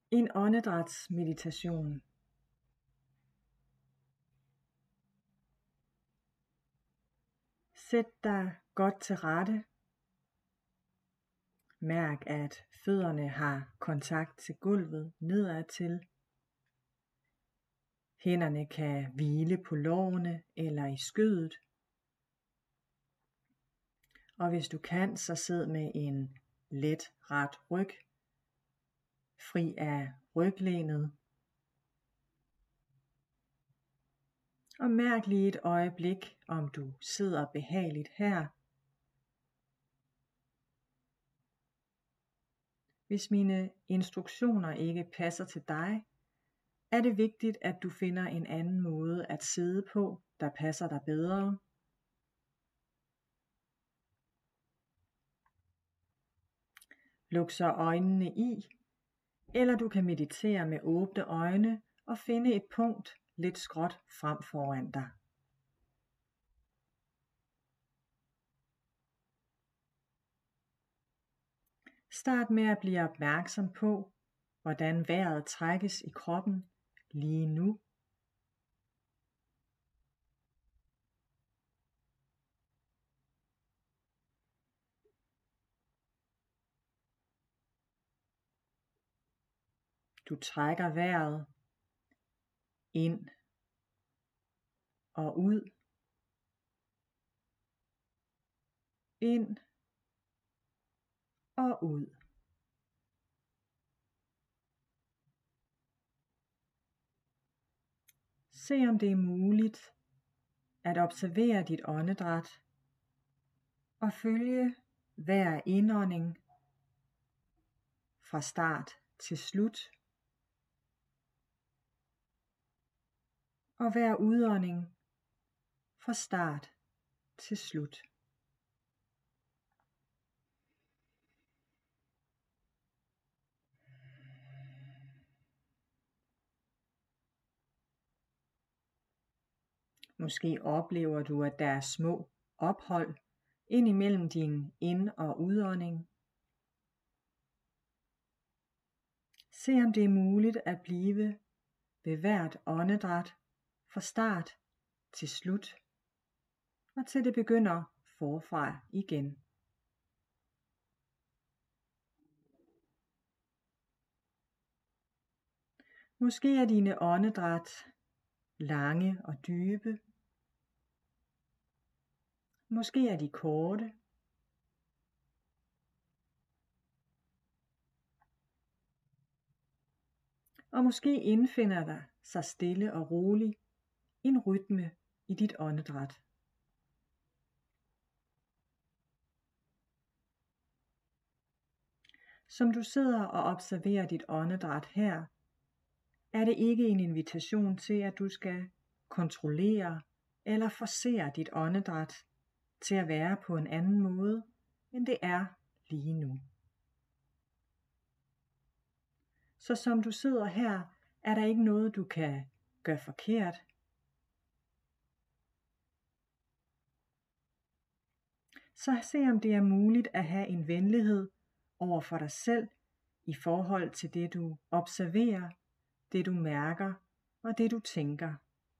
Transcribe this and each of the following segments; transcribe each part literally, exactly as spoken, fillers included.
En åndedrætsmeditation. Sæt dig godt til rette. Mærk, at fødderne har kontakt til gulvet nedadtil. Hænderne kan hvile på lårene eller i skødet. Og hvis du kan, så sid med en let ret ryg, fri af ryglænet. Og mærk lige et øjeblik, om du sidder behageligt her. Hvis mine instruktioner ikke passer til dig, er det vigtigt, at du finder en anden måde at sidde på, der passer dig bedre. Luk så øjnene i, eller du kan meditere med åbne øjne og finde et punkt lidt skråt frem foran dig. Start med at blive opmærksom på, hvordan vejret trækkes i kroppen lige nu. Du trækker vejret ind og ud. Ind og ud. Se om det er muligt at observere dit åndedræt og følge hver indånding fra start til slut, og hver udånding fra start til slut. Måske oplever du, at der er små ophold ind imellem din ind- og udånding. Se om det er muligt at blive ved hvert åndedræt fra start til slut, og til det begynder forfra igen. Måske er dine åndedræt lange og dybe. Måske er de korte. Og måske indfinder der sig stille og roligt en rytme i dit åndedræt. Som du sidder og observerer dit åndedræt her, er det ikke en invitation til, at du skal kontrollere eller forcere dit åndedræt til at være på en anden måde, end det er lige nu. Så som du sidder her, er der ikke noget, du kan gøre forkert. Så se om det er muligt at have en venlighed over for dig selv i forhold til det du observerer, det du mærker og det du tænker.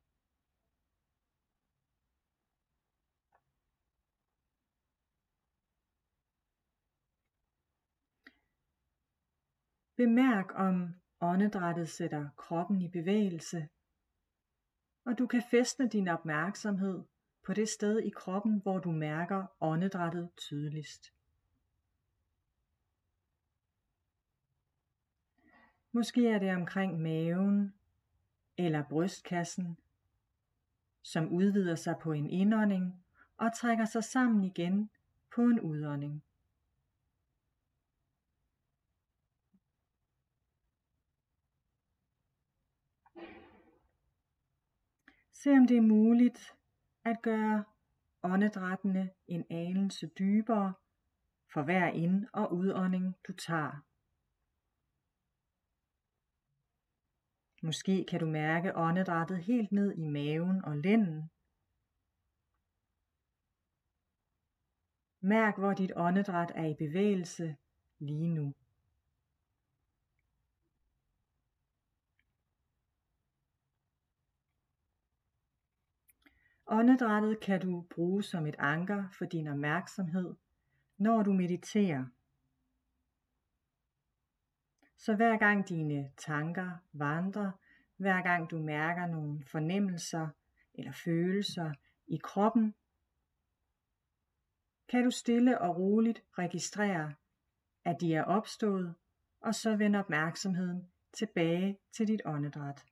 Bemærk om åndedrættet sætter kroppen i bevægelse, og du kan fæstne din opmærksomhed på det sted i kroppen, hvor du mærker åndedrættet tydeligst. Måske er det omkring maven eller brystkassen, som udvider sig på en indånding og trækker sig sammen igen på en udånding. Se om det er muligt at gøre åndedrættene en anelse dybere for hver ind- og udånding du tager. Måske kan du mærke åndedrættet helt ned i maven og lænden. Mærk, hvor dit åndedræt er i bevægelse lige nu. Åndedrættet kan du bruge som et anker for din opmærksomhed, når du mediterer. Så hver gang dine tanker vandrer, hver gang du mærker nogle fornemmelser eller følelser i kroppen, kan du stille og roligt registrere, at de er opstået, og så vende opmærksomheden tilbage til dit åndedræt.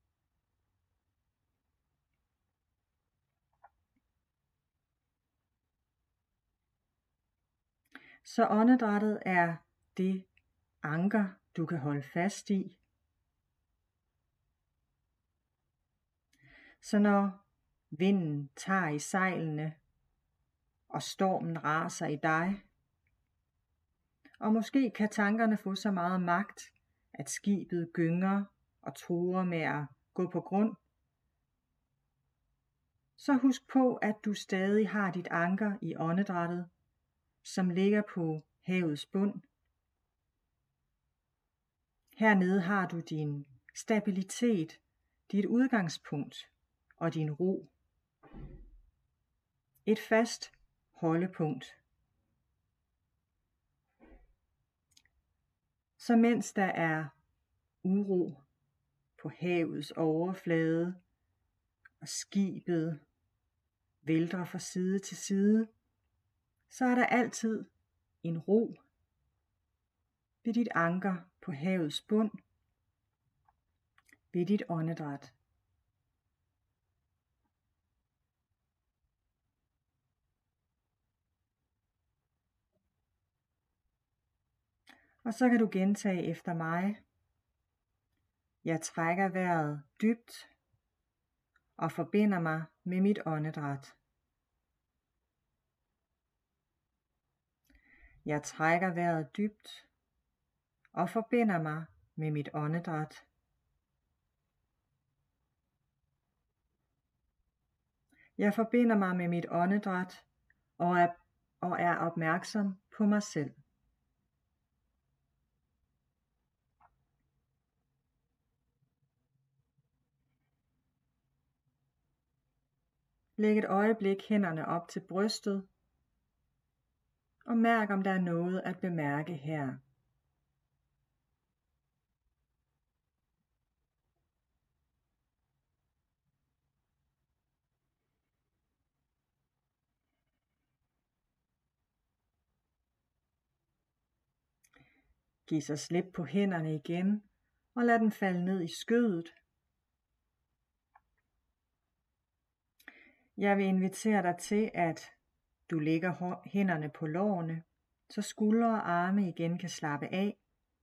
Så åndedrættet er det anker, du kan holde fast i. Så når vinden tager i sejlene, og stormen raser i dig, og måske kan tankerne få så meget magt, at skibet gynger og truer med at gå på grund, så husk på, at du stadig har dit anker i åndedrættet, som ligger på havets bund. Hernede har du din stabilitet, dit udgangspunkt og din ro. Et fast holdepunkt. Så mens der er uro på havets overflade, og skibet vælter fra side til side, så er der altid en ro ved dit anker på havets bund, ved dit åndedræt. Og så kan du gentage efter mig. Jeg trækker vejret dybt og forbinder mig med mit åndedræt. Jeg trækker vejret dybt og forbinder mig med mit åndedræt. Jeg forbinder mig med mit åndedræt og er, og er opmærksom på mig selv. Læg et øjeblik hænderne op til brystet, og mærk om der er noget at bemærke her. Giv så slip på hænderne igen, og lad dem falde ned i skødet. Jeg vil invitere dig til, at du lægger hænderne på lårene, så skuldre og arme igen kan slappe af.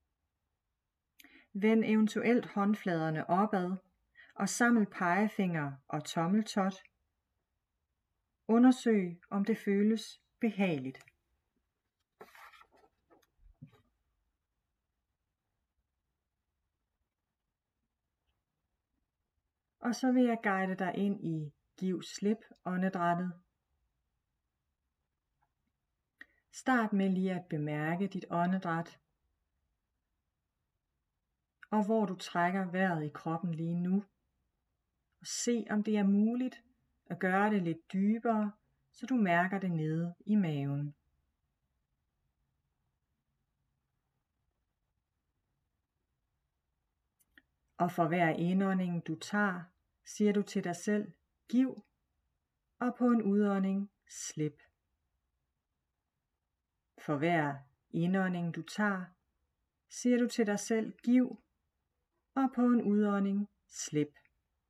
Vend eventuelt håndfladerne opad, og samle pegefinger og tommeltot. Undersøg, om det føles behageligt. Og så vil jeg guide dig ind i giv slip åndedrættet. Start med lige at bemærke dit åndedræt, og hvor du trækker vejret i kroppen lige nu. Og se om det er muligt at gøre det lidt dybere, så du mærker det nede i maven. Og for hver indånding du tager, siger du til dig selv, giv, og på en udånding, slip. For hver indånding du tager, siger du til dig selv, giv, og på en udånding, slip.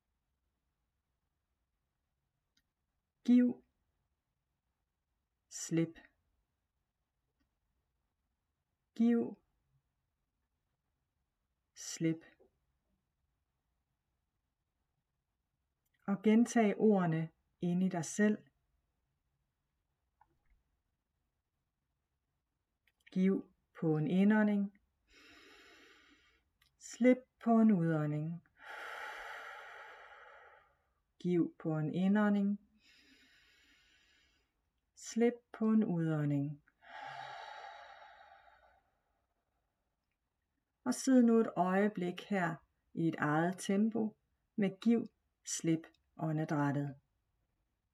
Giv, slip. Giv, slip. Og gentag ordene inde i dig selv. Giv på en indånding. Slip på en udånding. Giv på en indånding. Slip på en udånding. Og sid nu et øjeblik her i et eget tempo med giv, slip åndedrættet.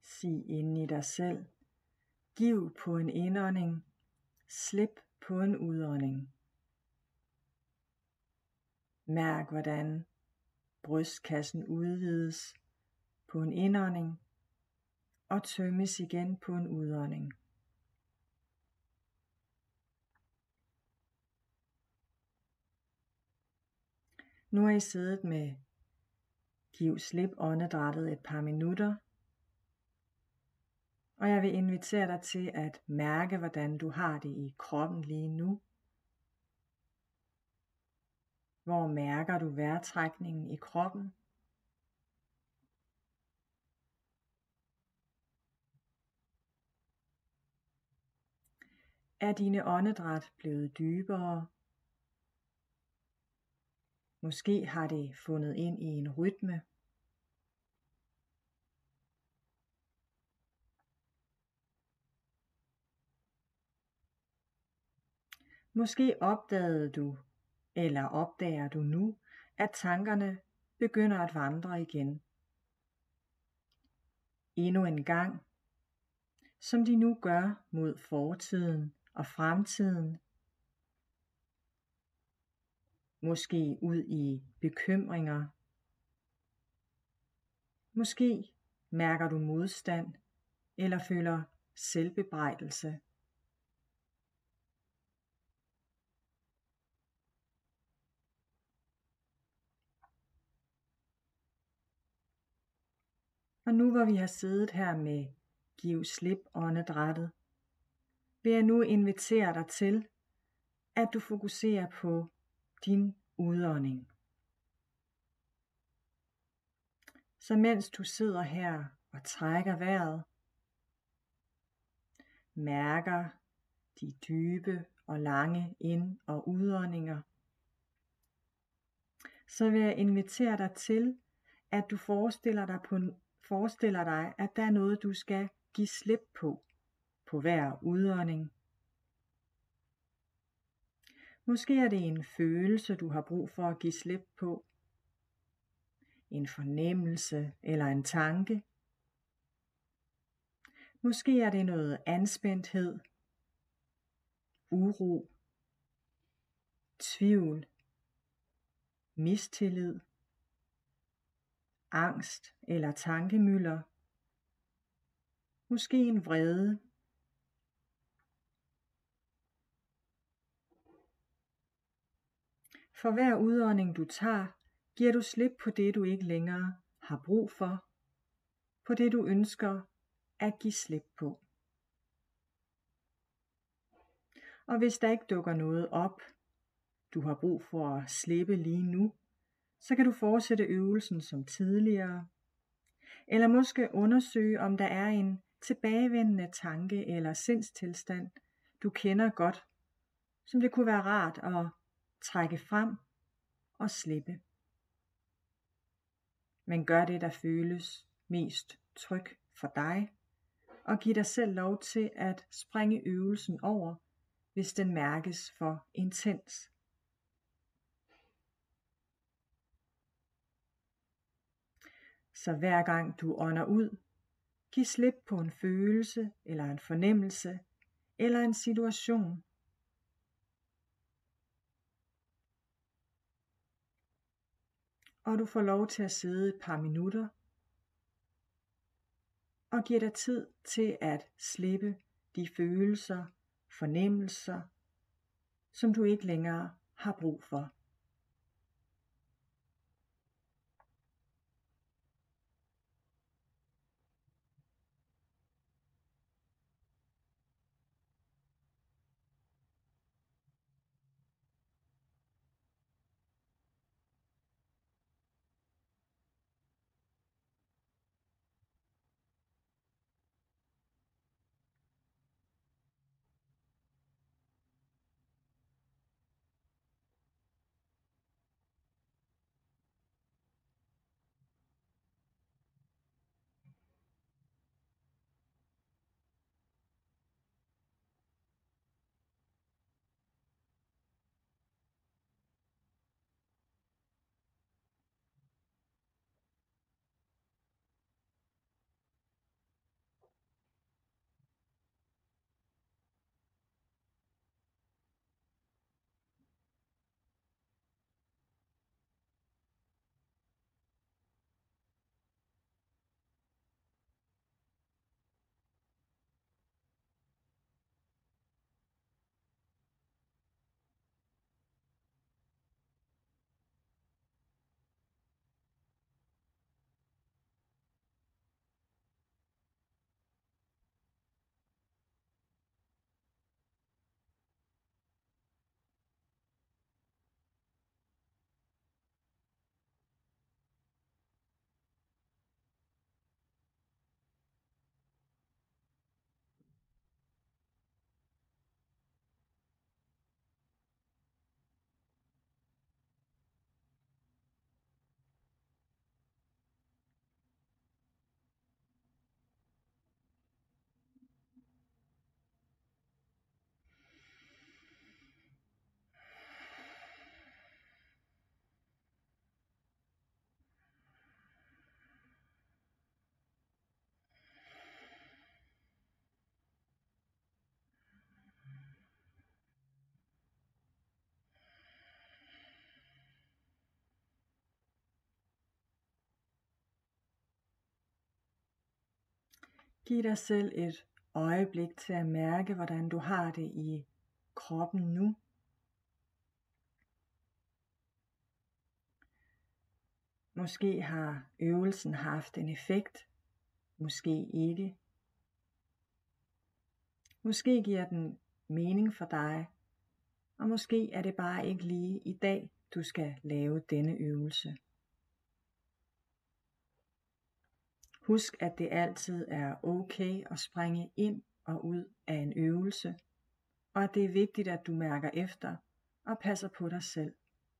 Sig inde i dig selv. Giv på en indånding. Slip på en udånding. Mærk, hvordan brystkassen udvides på en indånding og tømmes igen på en udånding. Nu har I siddet med giv slip åndedrættet et par minutter, og jeg vil invitere dig til at mærke, hvordan du har det i kroppen lige nu. Hvor mærker du vejrtrækningen i kroppen? Er dine åndedræt blevet dybere? Måske har det fundet ind i en rytme. Måske opdagede du, eller opdager du nu, at tankerne begynder at vandre igen. Endnu en gang, som de nu gør mod fortiden og fremtiden. Måske ud i bekymringer. Måske mærker du modstand eller føler selvbebrejdelse. Og nu hvor vi har siddet her med giv slip åndedrættet, vil jeg nu invitere dig til, at du fokuserer på din udånding. Så mens du sidder her og trækker vejret, mærker de dybe og lange ind- og udåndinger, så vil jeg invitere dig til, at du forestiller dig, på, forestiller dig, at der er noget, du skal give slip på, på hver udånding. Måske er det en følelse, du har brug for at give slip på, en fornemmelse eller en tanke. Måske er det noget anspændthed, uro, tvivl, mistillid, angst eller tankemylder. Måske en vrede. For hver udånding du tager, giver du slip på det, du ikke længere har brug for, på det du ønsker at give slip på. Og hvis der ikke dukker noget op, du har brug for at slippe lige nu, så kan du fortsætte øvelsen som tidligere, eller måske undersøge, om der er en tilbagevendende tanke eller sindstilstand, du kender godt, som det kunne være rart at trække frem og slippe. Men gør det, der føles mest tryg for dig, og giv dig selv lov til at springe øvelsen over, hvis den mærkes for intens. Så hver gang du ånder ud, giv slip på en følelse eller en fornemmelse eller en situation. Og du får lov til at sidde et par minutter og giver dig tid til at slippe de følelser, fornemmelser, som du ikke længere har brug for. Giv dig selv et øjeblik til at mærke, hvordan du har det i kroppen nu. Måske har øvelsen haft en effekt, måske ikke. Måske giver den mening for dig, og måske er det bare ikke lige i dag, du skal lave denne øvelse. Husk, at det altid er okay at springe ind og ud af en øvelse, og at det er vigtigt, at du mærker efter og passer på dig selv.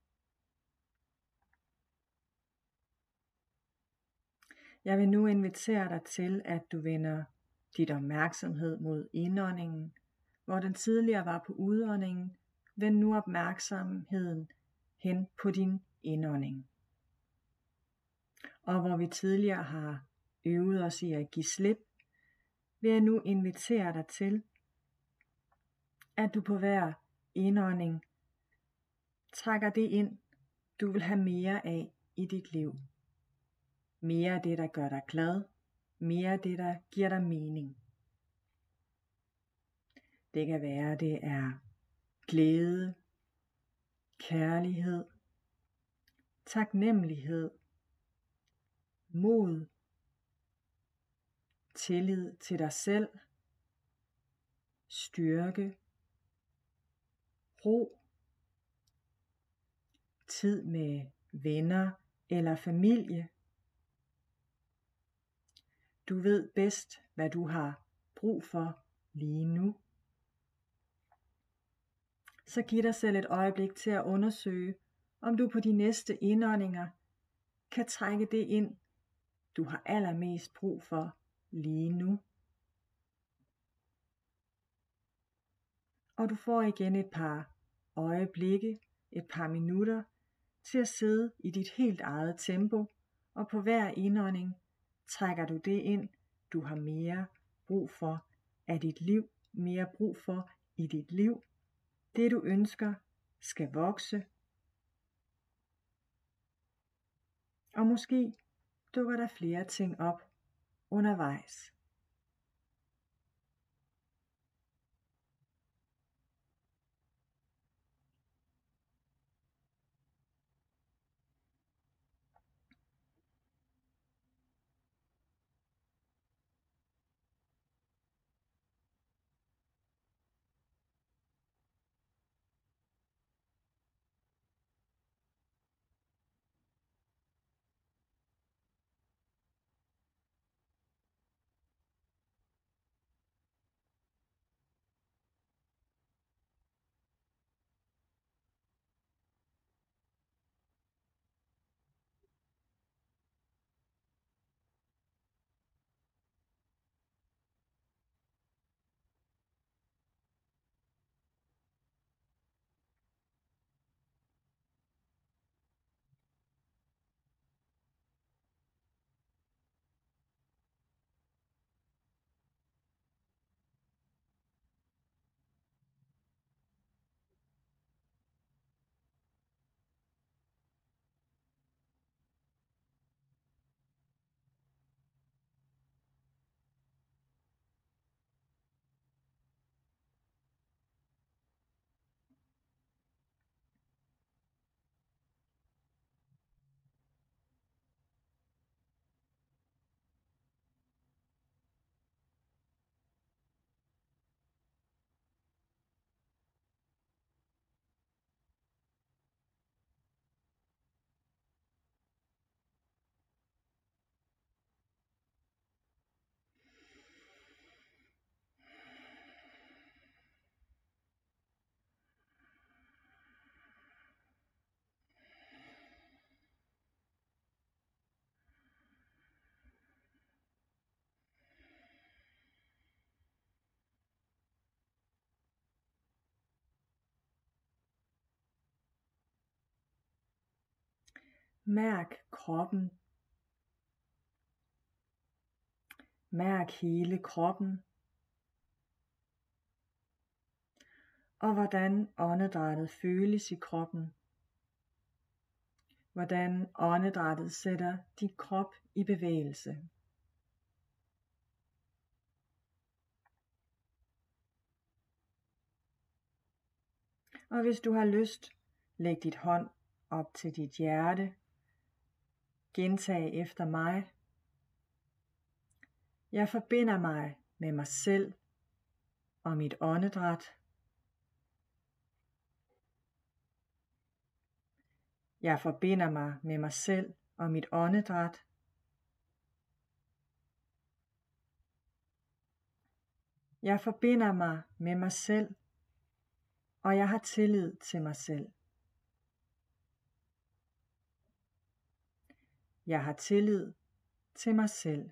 Jeg vil nu invitere dig til, at du vender dit opmærksomhed mod indåndingen, hvor den tidligere var på udåndingen. Vend nu opmærksomheden hen på din indånding. Og hvor vi tidligere har øvet os i at give slip, vil jeg nu invitere dig til, at du på hver indånding trækker det ind, du vil have mere af i dit liv. Mere af det, der gør dig glad. Mere af det, der giver dig mening. Det kan være, at det er glæde, kærlighed, taknemmelighed, mod, tillid til dig selv, styrke, ro, tid med venner eller familie. Du ved bedst, hvad du har brug for lige nu. Så giv dig selv et øjeblik til at undersøge, om du på de næste indåndinger kan trække det ind, du har allermest brug for lige nu. Og du får igen et par øjeblikke, et par minutter til at sidde i dit helt eget tempo, og på hver indånding trækker du det ind, du har mere brug for af dit liv, mere brug for i dit liv. Det du ønsker skal vokse. Og måske dukker der flere ting op undervejs. Mærk kroppen. Mærk hele kroppen. Og hvordan åndedrættet føles i kroppen. Hvordan åndedrættet sætter din krop i bevægelse. Og hvis du har lyst, læg dit hånd op til dit hjerte. Gentag efter mig. Jeg forbinder mig med mig selv og mit åndedræt. Jeg forbinder mig med mig selv og mit åndedræt. Jeg forbinder mig med mig selv, og jeg har tillid til mig selv. Jeg har tillid til mig selv.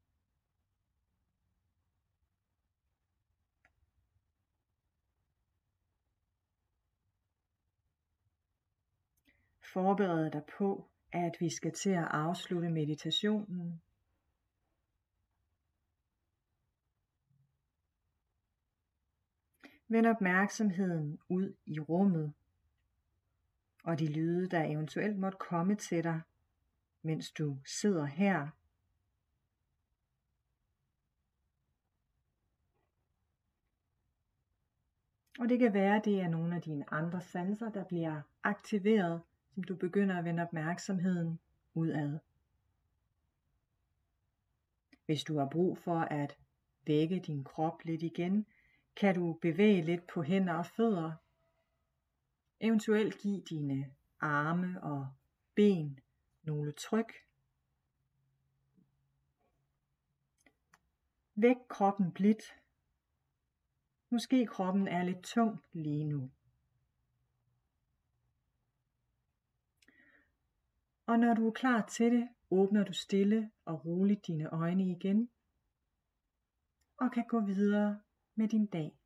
Forbered dig på, at vi skal til at afslutte meditationen. Vend opmærksomheden ud i rummet og de lyde, der eventuelt måtte komme til dig, mens du sidder her. Og det kan være, at det er nogle af dine andre sanser, der bliver aktiveret, som du begynder at vende opmærksomheden udad. Hvis du har brug for at vække din krop lidt igen, kan du bevæge lidt på hænder og fødder. Eventuelt give dine arme og ben nogle tryk. Væk kroppen blidt. Måske kroppen er lidt tung lige nu. Og når du er klar til det, åbner du stille og roligt dine øjne igen og kan gå videre med din dag.